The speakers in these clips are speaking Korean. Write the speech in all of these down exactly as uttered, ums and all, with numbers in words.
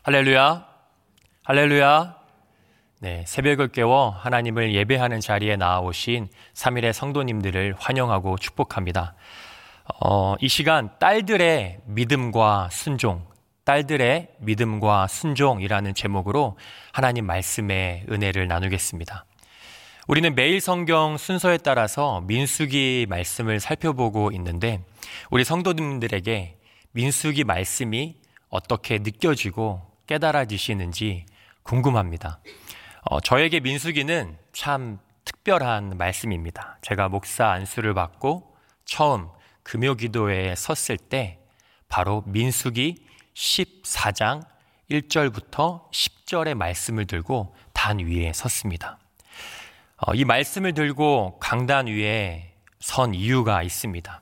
할렐루야, 할렐루야. 네, 새벽을 깨워 하나님을 예배하는 자리에 나아오신 삼일의 성도님들을 환영하고 축복합니다. 어, 이 시간 딸들의 믿음과 순종, 딸들의 믿음과 순종이라는 제목으로 하나님 말씀의 은혜를 나누겠습니다. 우리는 매일 성경 순서에 따라서 민수기 말씀을 살펴보고 있는데 우리 성도님들에게 민수기 말씀이 어떻게 느껴지고 깨달아지시는지 궁금합니다. 어, 저에게 민수기는 참 특별한 말씀입니다. 제가 목사 안수를 받고 처음 금요기도회에 섰을 때 바로 민수기 십사 장 일 절부터 십 절의 말씀을 들고 단 위에 섰습니다. 어, 이 말씀을 들고 강단 위에 선 이유가 있습니다.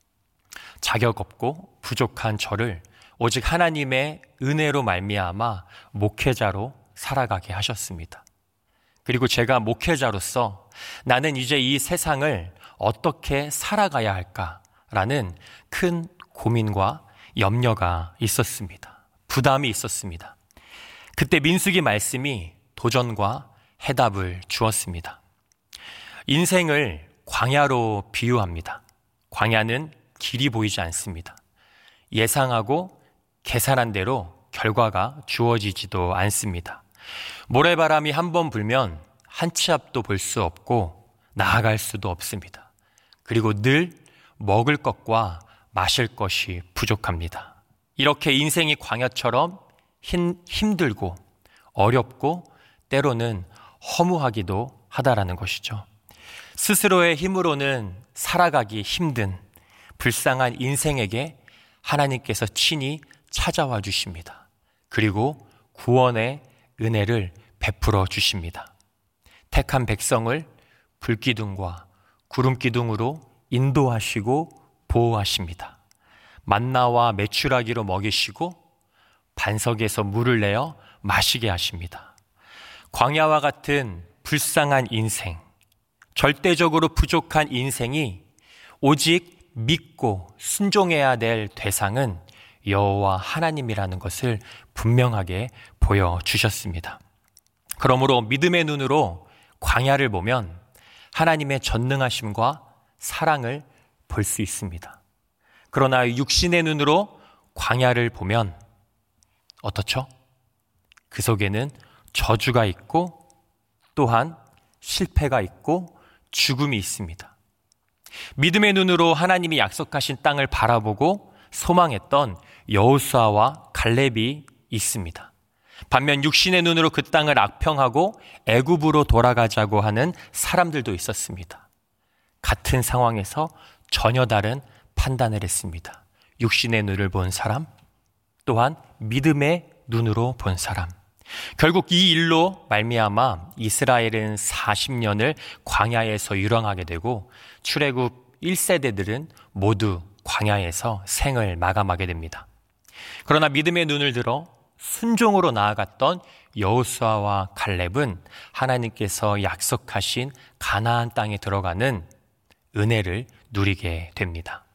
자격 없고 부족한 저를 오직 하나님의 은혜로 말미암아 목회자로 살아가게 하셨습니다. 그리고 제가 목회자로서 나는 이제 이 세상을 어떻게 살아가야 할까라는 큰 고민과 염려가 있었습니다. 부담이 있었습니다. 그때 민수기 말씀이 도전과 해답을 주었습니다. 인생을 광야로 비유합니다. 광야는 길이 보이지 않습니다. 예상하고 계산한 대로 결과가 주어지지도 않습니다. 모래바람이 한번 불면 한 치 앞도 볼 수 없고 나아갈 수도 없습니다. 그리고 늘 먹을 것과 마실 것이 부족합니다. 이렇게 인생이 광야처럼 힘, 힘들고 어렵고 때로는 허무하기도 하다라는 것이죠. 스스로의 힘으로는 살아가기 힘든 불쌍한 인생에게 하나님께서 친히 찾아와 주십니다. 그리고 구원의 은혜를 베풀어 주십니다. 택한 백성을 불기둥과 구름기둥으로 인도하시고 보호하십니다. 만나와 메추라기로 먹이시고 반석에서 물을 내어 마시게 하십니다. 광야와 같은 불쌍한 인생, 절대적으로 부족한 인생이 오직 믿고 순종해야 될 대상은 여호와 하나님이라는 것을 분명하게 보여주셨습니다. 그러므로 믿음의 눈으로 광야를 보면 하나님의 전능하심과 사랑을 볼 수 있습니다. 그러나 육신의 눈으로 광야를 보면 어떻죠? 그 속에는 저주가 있고 또한 실패가 있고 죽음이 있습니다. 믿음의 눈으로 하나님이 약속하신 땅을 바라보고 소망했던 여호수아와 갈렙이 있습니다. 반면 육신의 눈으로 그 땅을 악평하고 애굽으로 돌아가자고 하는 사람들도 있었습니다. 같은 상황에서 전혀 다른 판단을 했습니다. 육신의 눈을 본 사람, 또한 믿음의 눈으로 본 사람. 결국 이 일로 말미암아 이스라엘은 사십 년을 광야에서 유랑하게 되고 출애굽 일 세대들은 모두 광야에서 생을 마감하게 됩니다. 그러나 믿음의 눈을 들어 순종으로 나아갔던 여호수아와 갈렙은 하나님께서 약속하신 가나안 땅에 들어가는 은혜를 누리게 됩니다.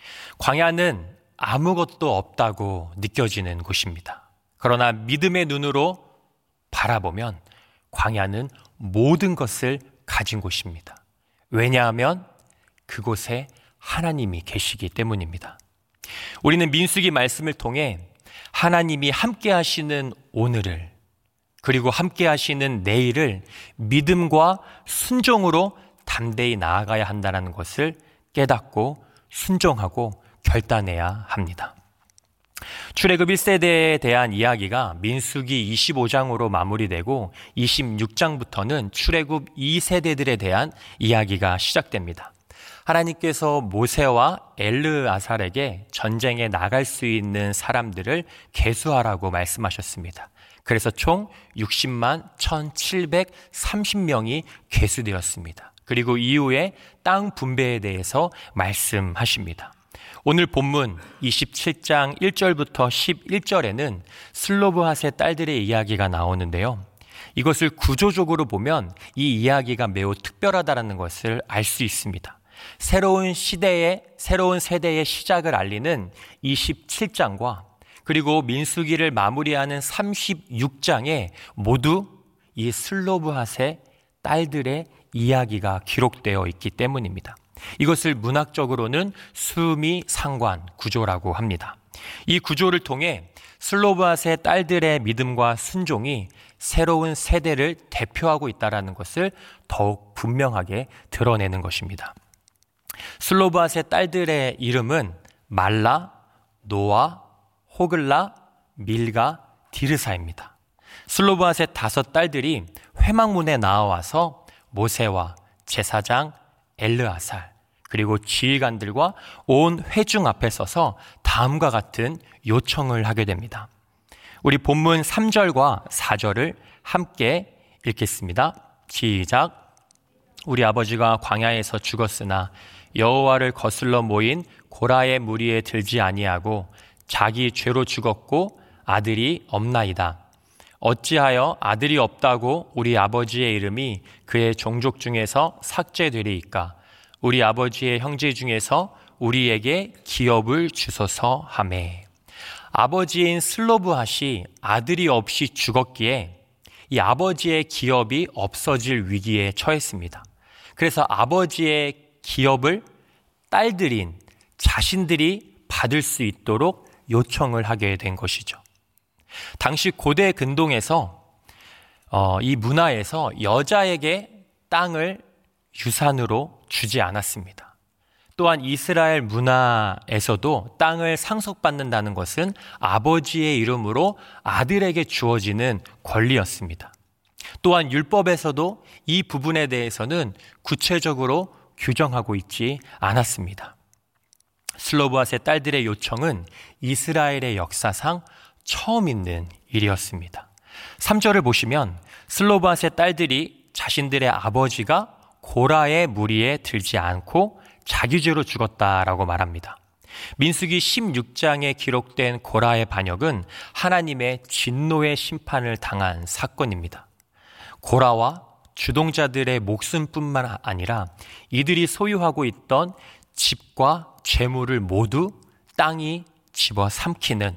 광야는 아무것도 없다고 느껴지는 곳입니다. 그러나 믿음의 눈으로 바라보면 광야는 모든 것을 가진 곳입니다. 왜냐하면 그곳에 하나님이 계시기 때문입니다. 우리는 민수기 말씀을 통해 하나님이 함께 하시는 오늘을 그리고 함께 하시는 내일을 믿음과 순종으로 담대히 나아가야 한다는 것을 깨닫고 순종하고 결단해야 합니다. 출애굽 일 세대에 대한 이야기가 민수기 이십오 장으로 마무리되고 이십육 장부터는 출애굽 이 세대들에 대한 이야기가 시작됩니다. 하나님께서 모세와 엘르아살에게 전쟁에 나갈 수 있는 사람들을 계수하라고 말씀하셨습니다. 그래서 총 육십만 천칠백삼십 명이 계수되었습니다. 그리고 이후에 땅 분배에 대해서 말씀하십니다. 오늘 본문 이십칠 장 일 절부터 십일 절에는 슬로브핫의 딸들의 이야기가 나오는데요. 이것을 구조적으로 보면 이 이야기가 매우 특별하다는 것을 알 수 있습니다. 새로운 시대의, 새로운 세대의 시작을 알리는 이십칠 장과 그리고 민수기를 마무리하는 삼십육 장에 모두 이 슬로브핫의 딸들의 이야기가 기록되어 있기 때문입니다. 이것을 문학적으로는 수미 상관 구조라고 합니다. 이 구조를 통해 슬로브핫의 딸들의 믿음과 순종이 새로운 세대를 대표하고 있다는 것을 더욱 분명하게 드러내는 것입니다. 슬로브핫의 딸들의 이름은 말라, 노아, 호글라, 밀가, 디르사입니다. 슬로브핫의 다섯 딸들이 회막문에 나와서 모세와 제사장 엘르아살 그리고 지휘관들과 온 회중 앞에 서서 다음과 같은 요청을 하게 됩니다. 우리 본문 삼 절과 사 절을 함께 읽겠습니다. 시작. 우리 아버지가 광야에서 죽었으나 여호와를 거슬러 모인 고라의 무리에 들지 아니하고 자기 죄로 죽었고 아들이 없나이다. 어찌하여 아들이 없다고 우리 아버지의 이름이 그의 종족 중에서 삭제되리이까? 우리 아버지의 형제 중에서 우리에게 기업을 주소서 하매. 아버지인 슬로브핫이 아들이 없이 죽었기에 이 아버지의 기업이 없어질 위기에 처했습니다. 그래서 아버지의 기업을 딸들인 자신들이 받을 수 있도록 요청을 하게 된 것이죠. 당시 고대 근동에서 어, 이 문화에서 여자에게 땅을 유산으로 주지 않았습니다. 또한 이스라엘 문화에서도 땅을 상속받는다는 것은 아버지의 이름으로 아들에게 주어지는 권리였습니다. 또한 율법에서도 이 부분에 대해서는 구체적으로 규정하고 있지 않았습니다. 슬로브핫의 딸들의 요청은 이스라엘의 역사상 처음 있는 일이었습니다. 삼 절을 보시면 슬로브핫의 딸들이 자신들의 아버지가 고라의 무리에 들지 않고 자기 죄로 죽었다라고 말합니다. 민수기 십육 장에 기록된 고라의 반역은 하나님의 진노의 심판을 당한 사건입니다. 고라와 주동자들의 목숨뿐만 아니라 이들이 소유하고 있던 집과 재물을 모두 땅이 집어삼키는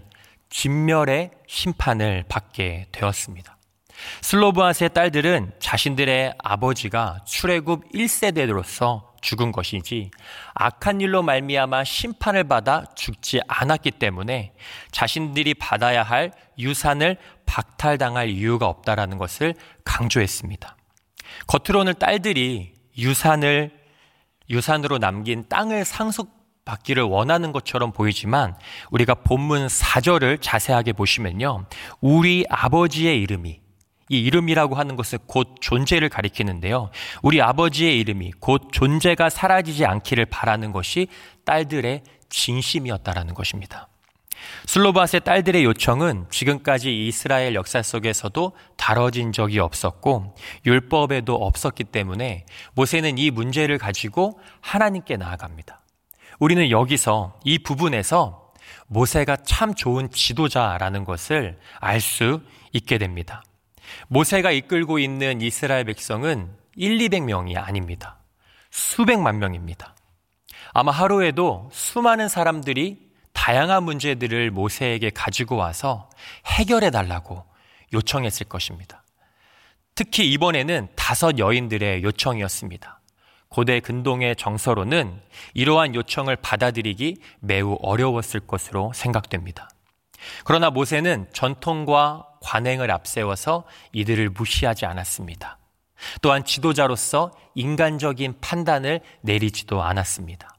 진멸의 심판을 받게 되었습니다. 슬로브핫의 딸들은 자신들의 아버지가 출애굽 일 세대로서 죽은 것이지 악한 일로 말미암아 심판을 받아 죽지 않았기 때문에 자신들이 받아야 할 유산을 박탈당할 이유가 없다라는 것을 강조했습니다. 겉으로는 딸들이 유산을 유산으로 남긴 땅을 상속받기를 원하는 것처럼 보이지만 우리가 본문 사 절을 자세하게 보시면요, 우리 아버지의 이름이, 이 이름이라고 하는 것은 곧 존재를 가리키는데요, 우리 아버지의 이름이 곧 존재가 사라지지 않기를 바라는 것이 딸들의 진심이었다라는 것입니다. 슬로브핫의 딸들의 요청은 지금까지 이스라엘 역사 속에서도 다뤄진 적이 없었고 율법에도 없었기 때문에 모세는 이 문제를 가지고 하나님께 나아갑니다. 우리는 여기서 이 부분에서 모세가 참 좋은 지도자라는 것을 알 수 있게 됩니다. 모세가 이끌고 있는 이스라엘 백성은 일, 이백 명이 아닙니다. 수백만 명입니다. 아마 하루에도 수많은 사람들이 다양한 문제들을 모세에게 가지고 와서 해결해 달라고 요청했을 것입니다. 특히 이번에는 다섯 여인들의 요청이었습니다. 고대 근동의 정서로는 이러한 요청을 받아들이기 매우 어려웠을 것으로 생각됩니다. 그러나 모세는 전통과 관행을 앞세워서 이들을 무시하지 않았습니다. 또한 지도자로서 인간적인 판단을 내리지도 않았습니다.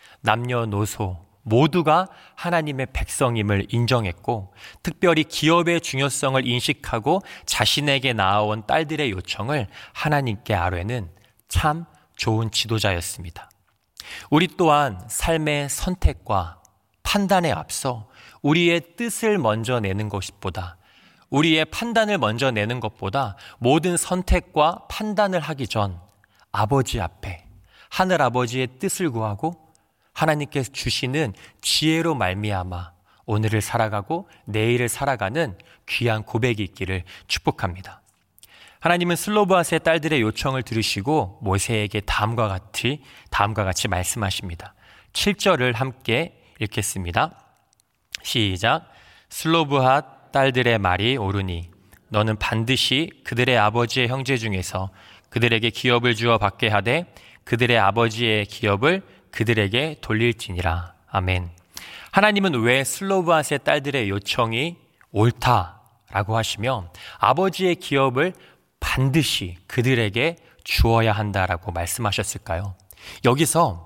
남녀노소 모두가 하나님의 백성임을 인정했고 특별히 기업의 중요성을 인식하고 자신에게 나아온 딸들의 요청을 하나님께 아뢰는 참 좋은 지도자였습니다. 우리 또한 삶의 선택과 판단에 앞서 우리의 뜻을 먼저 내는 것보다 우리의 판단을 먼저 내는 것보다 모든 선택과 판단을 하기 전 아버지 앞에 하늘 아버지의 뜻을 구하고 하나님께서 주시는 지혜로 말미암아 오늘을 살아가고 내일을 살아가는 귀한 고백이 있기를 축복합니다. 하나님은 슬로브핫의 딸들의 요청을 들으시고 모세에게 다음과 같이 다음과 같이 말씀하십니다. 칠 절을 함께 읽겠습니다. 시작. 슬로브핫 딸들의 말이 옳으니 너는 반드시 그들의 아버지의 형제 중에서 그들에게 기업을 주어 받게 하되 그들의 아버지의 기업을 그들에게 돌릴지니라. 아멘. 하나님은 왜 슬로브핫의 딸들의 요청이 옳다라고 하시며 아버지의 기업을 반드시 그들에게 주어야 한다라고 말씀하셨을까요? 여기서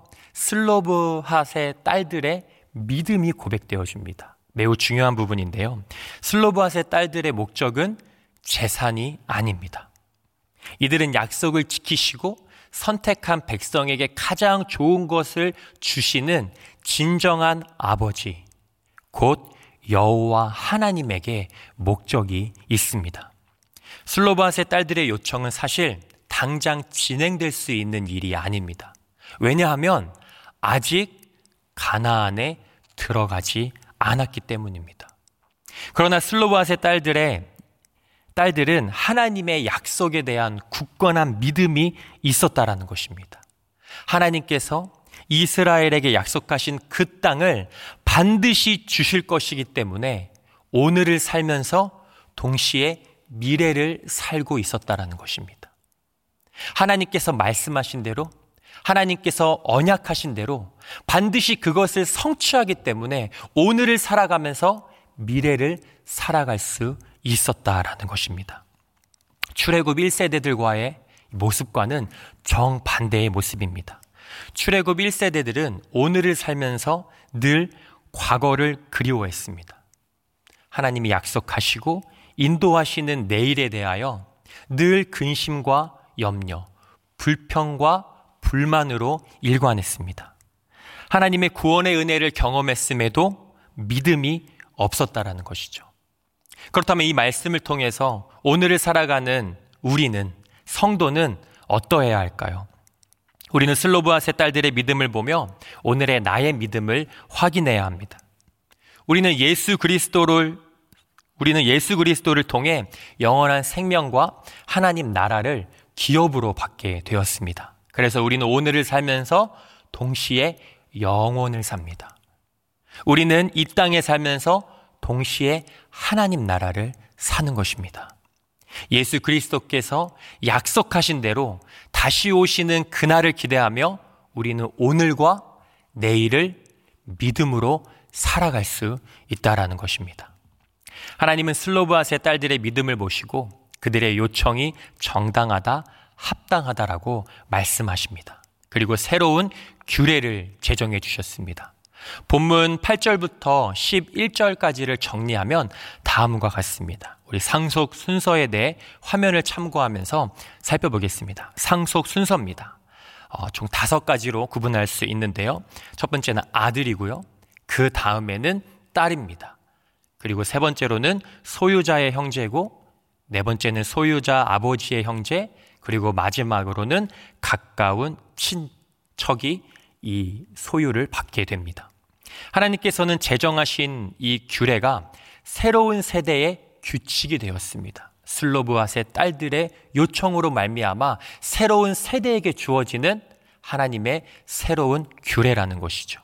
슬로브핫의 딸들의 믿음이 고백되어집니다. 매우 중요한 부분인데요. 슬로브핫의 딸들의 목적은 재산이 아닙니다. 이들은 약속을 지키시고 선택한 백성에게 가장 좋은 것을 주시는 진정한 아버지, 곧 여호와 하나님에게 목적이 있습니다. 슬로브핫의 딸들의 요청은 사실 당장 진행될 수 있는 일이 아닙니다. 왜냐하면 아직 가나안에 들어가지 않았기 때문입니다. 그러나 슬로브핫의 딸들의 딸들은 하나님의 약속에 대한 굳건한 믿음이 있었다라는 것입니다. 하나님께서 이스라엘에게 약속하신 그 땅을 반드시 주실 것이기 때문에 오늘을 살면서 동시에 미래를 살고 있었다라는 것입니다. 하나님께서 말씀하신 대로, 하나님께서 언약하신 대로 반드시 그것을 성취하기 때문에 오늘을 살아가면서 미래를 살아갈 수 있었다라는 것입니다. 출애굽 일 세대들과의 모습과는 정반대의 모습입니다. 출애굽 일 세대들은 오늘을 살면서 늘 과거를 그리워했습니다. 하나님이 약속하시고 인도하시는 내일에 대하여 늘 근심과 염려, 불평과 불만으로 일관했습니다. 하나님의 구원의 은혜를 경험했음에도 믿음이 없었다라는 것이죠. 그렇다면 이 말씀을 통해서 오늘을 살아가는 우리는, 성도는 어떠해야 할까요? 우리는 슬로브핫의 딸들의 믿음을 보며 오늘의 나의 믿음을 확인해야 합니다. 우리는 예수 그리스도를 우리는 예수 그리스도를 통해 영원한 생명과 하나님 나라를 기업으로 받게 되었습니다. 그래서 우리는 오늘을 살면서 동시에 영혼을 삽니다. 우리는 이 땅에 살면서 동시에 하나님 나라를 사는 것입니다. 예수 그리스도께서 약속하신 대로 다시 오시는 그날을 기대하며 우리는 오늘과 내일을 믿음으로 살아갈 수 있다라는 것입니다. 하나님은 슬로브핫의 딸들의 믿음을 보시고 그들의 요청이 정당하다, 합당하다라고 말씀하십니다. 그리고 새로운 규례를 제정해 주셨습니다. 본문 팔 절부터 십일 절까지를 정리하면 다음과 같습니다. 우리 상속 순서에 대해 화면을 참고하면서 살펴보겠습니다. 상속 순서입니다. 어, 총 다섯 가지로 구분할 수 있는데요. 첫 번째는 아들이고요. 그 다음에는 딸입니다. 그리고 세 번째로는 소유자의 형제고, 네 번째는 소유자 아버지의 형제, 그리고 마지막으로는 가까운 친척이 이 소유를 받게 됩니다. 하나님께서는 제정하신 이 규례가 새로운 세대의 규칙이 되었습니다. 슬로브핫의 딸들의 요청으로 말미암아 새로운 세대에게 주어지는 하나님의 새로운 규례라는 것이죠.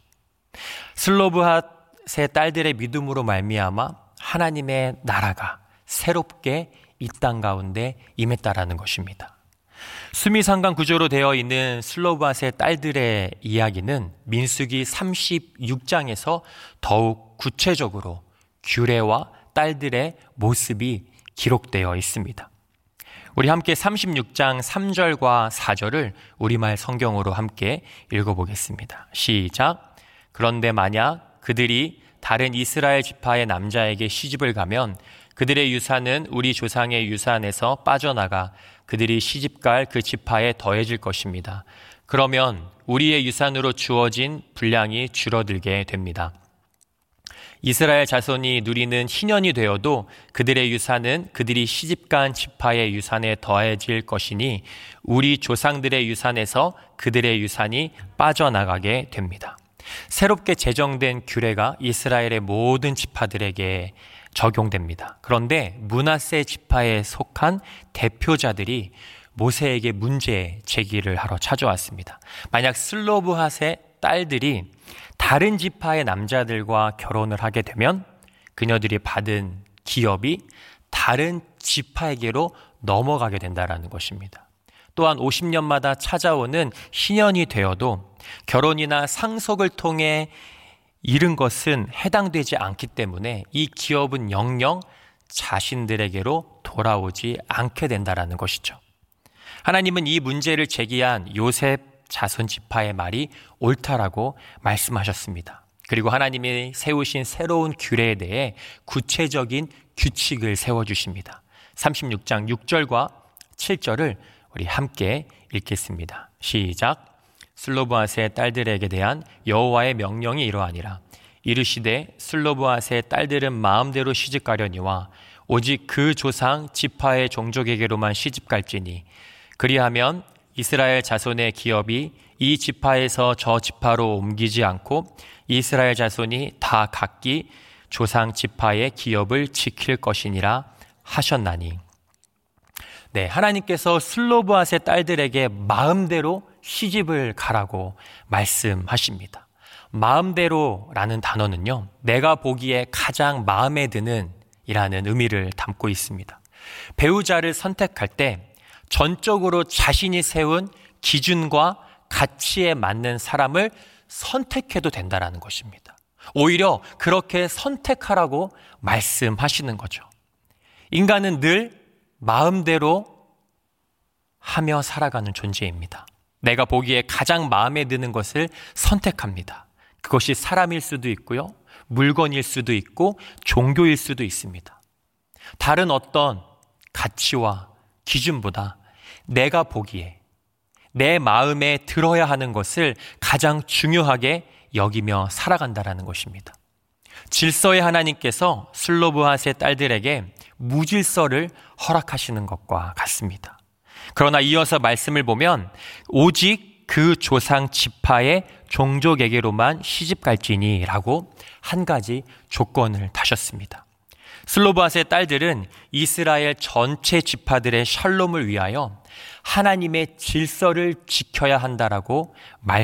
슬로브핫의 딸들의 믿음으로 말미암아 하나님의 나라가 새롭게 이 땅 가운데 임했다라는 것입니다. 수미상관 구조로 되어 있는 슬로브핫의 딸들의 이야기는 민수기 삼십육 장에서 더욱 구체적으로 규례와 딸들의 모습이 기록되어 있습니다. 우리 함께 삼십육 장 삼 절과 사 절을 우리말 성경으로 함께 읽어보겠습니다. 시작. 그런데 만약 그들이 다른 이스라엘 지파의 남자에게 시집을 가면 그들의 유산은 우리 조상의 유산에서 빠져나가 그들이 시집갈 그 지파에 더해질 것입니다. 그러면 우리의 유산으로 주어진 분량이 줄어들게 됩니다. 이스라엘 자손이 누리는 희년이 되어도 그들의 유산은 그들이 시집간 지파의 유산에 더해질 것이니 우리 조상들의 유산에서 그들의 유산이 빠져나가게 됩니다. 새롭게 제정된 규례가 이스라엘의 모든 지파들에게 적용됩니다. 그런데 므낫세 지파에 속한 대표자들이 모세에게 문제 제기를 하러 찾아왔습니다. 만약 슬로브핫의 딸들이 다른 지파의 남자들과 결혼을 하게 되면 그녀들이 받은 기업이 다른 지파에게로 넘어가게 된다는 것입니다. 또한 오십 년마다 찾아오는 희년이 되어도 결혼이나 상속을 통해 잃은 것은 해당되지 않기 때문에 이 기업은 영영 자신들에게로 돌아오지 않게 된다는 것이죠. 하나님은 이 문제를 제기한 요셉 자손 지파의 말이 옳다라고 말씀하셨습니다. 그리고 하나님이 세우신 새로운 규례에 대해 구체적인 규칙을 세워주십니다. 삼십육 장 육 절과 칠 절을 우리 함께 읽겠습니다. 시작. 슬로브앗의 딸들에게 대한 여호와의 명령이 이러하니라. 이르시되 슬로브앗의 딸들은 마음대로 시집가려니와 오직 그 조상 지파의 종족에게로만 시집갈지니 그리하면 이스라엘 자손의 기업이 이 지파에서 저 지파로 옮기지 않고 이스라엘 자손이 다 각기 조상 지파의 기업을 지킬 것이니라 하셨나니. 네, 하나님께서 슬로브앗의 딸들에게 마음대로 시집을 가라고 말씀하십니다. 마음대로라는 단어는요, 내가 보기에 가장 마음에 드는 이라는 의미를 담고 있습니다. 배우자를 선택할 때 전적으로 자신이 세운 기준과 가치에 맞는 사람을 선택해도 된다는 것입니다. 오히려 그렇게 선택하라고 말씀하시는 거죠. 인간은 늘 마음대로 하며 살아가는 존재입니다. 내가 보기에 가장 마음에 드는 것을 선택합니다. 그것이 사람일 수도 있고요, 물건일 수도 있고 종교일 수도 있습니다. 다른 어떤 가치와 기준보다 내가 보기에 내 마음에 들어야 하는 것을 가장 중요하게 여기며 살아간다는 것입니다. 질서의 하나님께서 슬로브앗의 딸들에게 무질서를 허락하시는 것과 같습니다. 그러나 이어서 말씀을 보면 오직 그 조상 지파의 종족에게로만 시집갈지니 라고 한 가지 조건을 다셨습니다. 슬로브앗의 딸들은 이스라엘 전체 지파들의 샬롬을 위하여 하나님의 질서를 지켜야 한다라고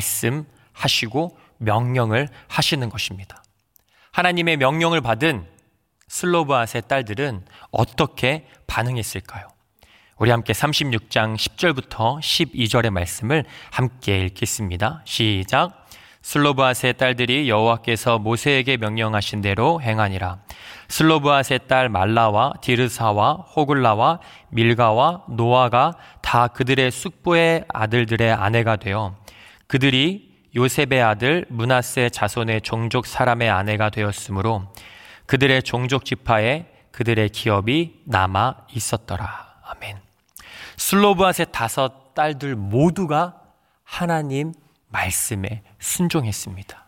말씀하시고 명령을 하시는 것입니다. 하나님의 명령을 받은 슬로브앗의 딸들은 어떻게 반응했을까요? 우리 함께 삼십육 장 십 절부터 십이 절의 말씀을 함께 읽겠습니다. 시작. 슬로브앗의 딸들이 여호와께서 모세에게 명령하신 대로 행하니라. 슬로브앗의 딸 말라와 디르사와 호글라와 밀가와 노아가 다 그들의 숙부의 아들들의 아내가 되어 그들이 요셉의 아들 므낫세 자손의 종족 사람의 아내가 되었으므로 그들의 종족 지파에 그들의 기업이 남아 있었더라. 아멘. 슬로브앗의 다섯 딸들 모두가 하나님 말씀에 순종했습니다.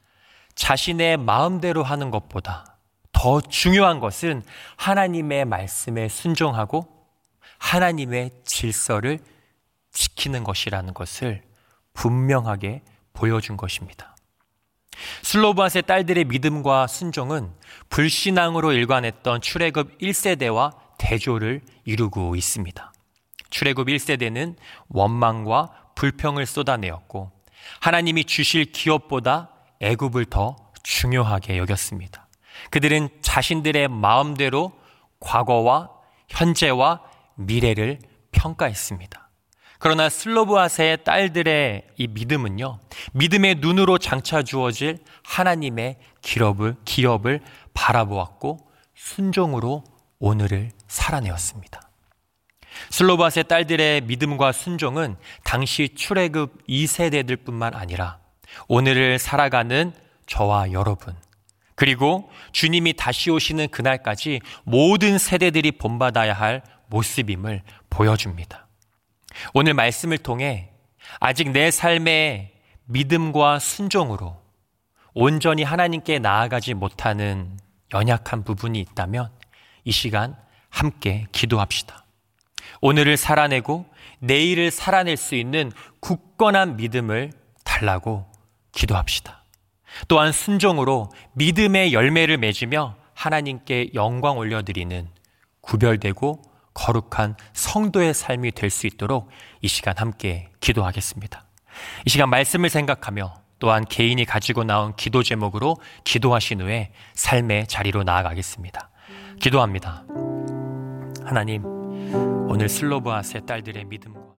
자신의 마음대로 하는 것보다 더 중요한 것은 하나님의 말씀에 순종하고 하나님의 질서를 지키는 것이라는 것을 분명하게 보여준 것입니다. 슬로브앗의 딸들의 믿음과 순종은 불신앙으로 일관했던 출애굽 일 세대와 대조를 이루고 있습니다. 출애굽 일 세대는 원망과 불평을 쏟아내었고 하나님이 주실 기업보다 애굽을 더 중요하게 여겼습니다. 그들은 자신들의 마음대로 과거와 현재와 미래를 평가했습니다. 그러나 슬로브앗의 딸들의 이 믿음은요, 믿음의 눈으로 장차 주어질 하나님의 기업을, 기업을 바라보았고 순종으로 오늘을 살아내었습니다. 슬로브앗의 딸들의 믿음과 순종은 당시 출애굽 이 세대들 뿐만 아니라 오늘을 살아가는 저와 여러분, 그리고 주님이 다시 오시는 그날까지 모든 세대들이 본받아야 할 모습임을 보여줍니다. 오늘 말씀을 통해 아직 내 삶의 믿음과 순종으로 온전히 하나님께 나아가지 못하는 연약한 부분이 있다면 이 시간 함께 기도합시다. 오늘을 살아내고 내일을 살아낼 수 있는 굳건한 믿음을 달라고 기도합시다. 또한 순종으로 믿음의 열매를 맺으며 하나님께 영광 올려드리는 구별되고 거룩한 성도의 삶이 될 수 있도록 이 시간 함께 기도하겠습니다. 이 시간 말씀을 생각하며 또한 개인이 가지고 나온 기도 제목으로 기도하신 후에 삶의 자리로 나아가겠습니다. 기도합니다. 하나님, 오늘 슬로브아세 딸들의 믿음과